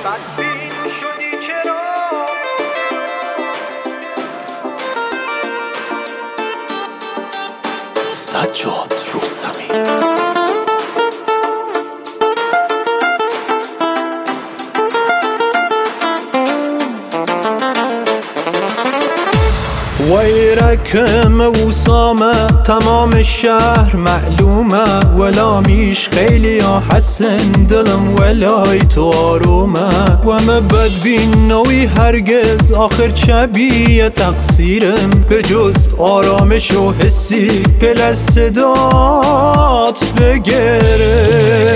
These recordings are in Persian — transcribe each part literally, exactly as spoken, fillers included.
بدبین شدی چرا؟ سجاد رستمی. ويركم وسامة تمام الشهر معلومة ولا ميش خيلي يا حسن دلم ولاي توارومة وما بدبين نوي هرگز آخر شبیه تقصیرم بجز آرامش و حسی پل صدات بگره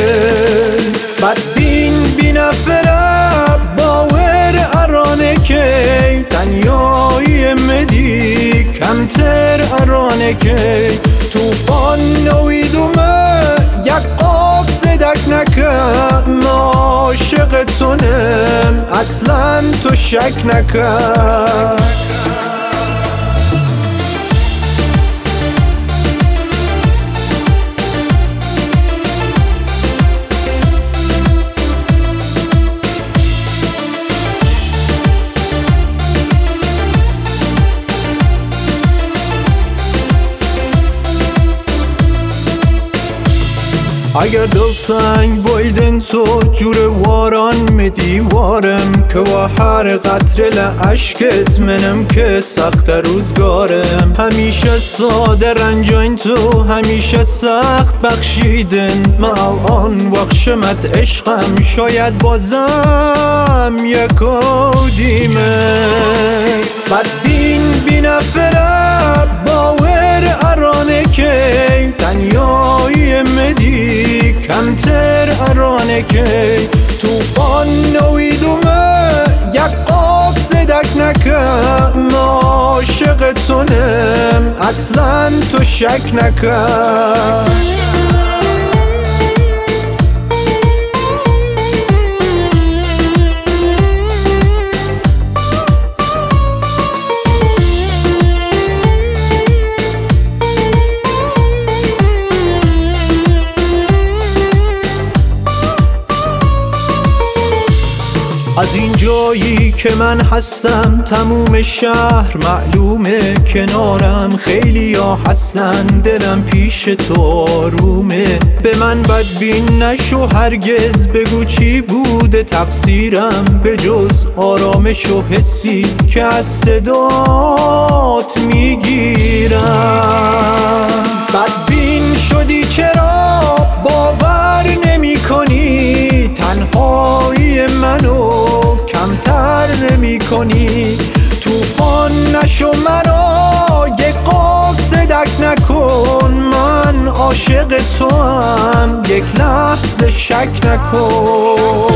بدبین بی نفره باور ارانه که تنیایی مدی کمتر ارانه که توفان نویدومه یک قاصدک نکه عاشق تونم اصلا تو شک نکه اگر دل سنگ بایدن تو جور واران می دیوارم که و هر قطره لعشکت منم که سخت روزگارم همیشه ساده رنجاین تو همیشه سخت بخشیدن من الان وخشمت عشقم شاید بازم یکو دیمه بدبین بی نفره باور ارانه که تنیایی مدی کمتر ارانه که توفان نویدومه یک قاصدک نکه عاشق تونم اصلا تو شک نکه از این جایی که من هستم تموم شهر معلومه کنارم خیلی یا هستن دلم پیش تو آرومه به من بدبین نشو هرگز بگو چی بوده تقصیرم به جز آرامش و حسی که از صدات میگیرم بدبین شدی چرا باور نمی کنی تنهایی منو کمتر نمی کنی توفان نشو مرا یک قاصدک نکن من عاشق تو هم یک لحظه شک نکن